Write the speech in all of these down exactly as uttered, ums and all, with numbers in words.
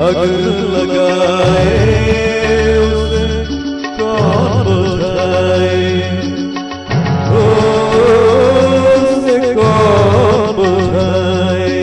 अगर लगाए उसे कौन बुझाए, ओ उसे कौन बुझाए।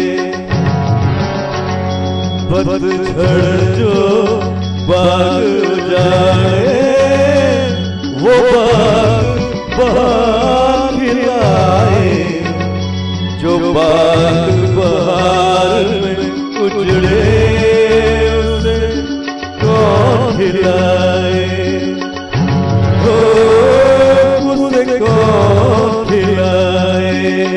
पतझड़ जो बाग जाए वो बाग बहार खिलाए, जो बाग बहार में उजड़े उसे कौन खिलाए, ओ उसे कौन खिलाए।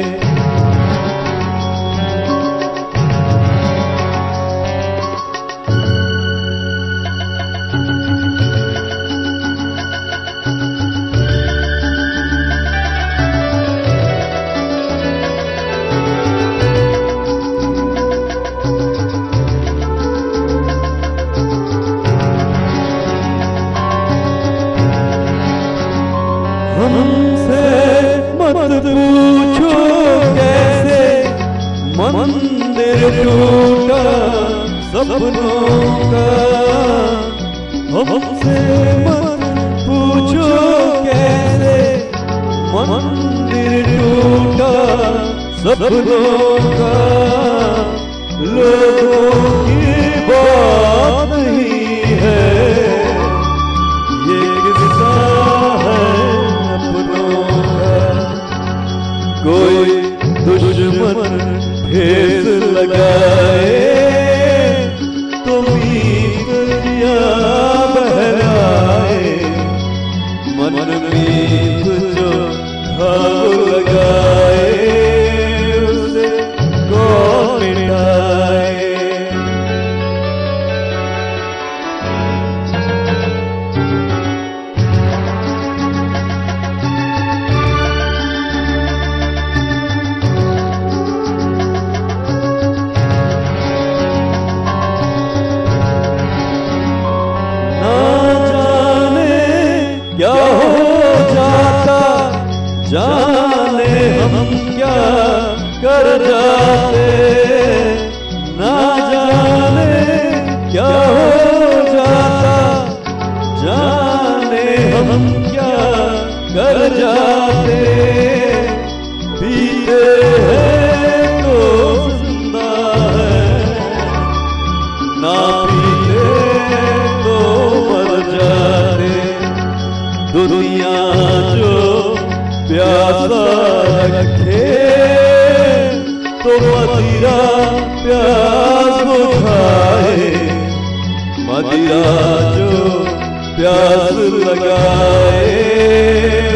हमसे मत पूछो कैसे मंदिर टूटा सपनों का, हमसे मत पूछो कैसे मंदिर टूटा सपनों का। लोगों की बात नहीं है ये किस्सा है अपनों का। कोई दुश्मन ठेस लगाए तो मीत दिया बहराए, मन मीत जो घाव लगाए उसे कौन मिटाए। क्या हो जाता जाने हम क्या कर जाते, ना जाने क्या हो जाता जाने हम क्या कर जाते। पीते हैं तो जिंदा है, ना पीते तो मर जाते। दुनिया जो प्यासा रखे तो मदिरा प्यास बुझाए, मदिरा जो प्यास लगाए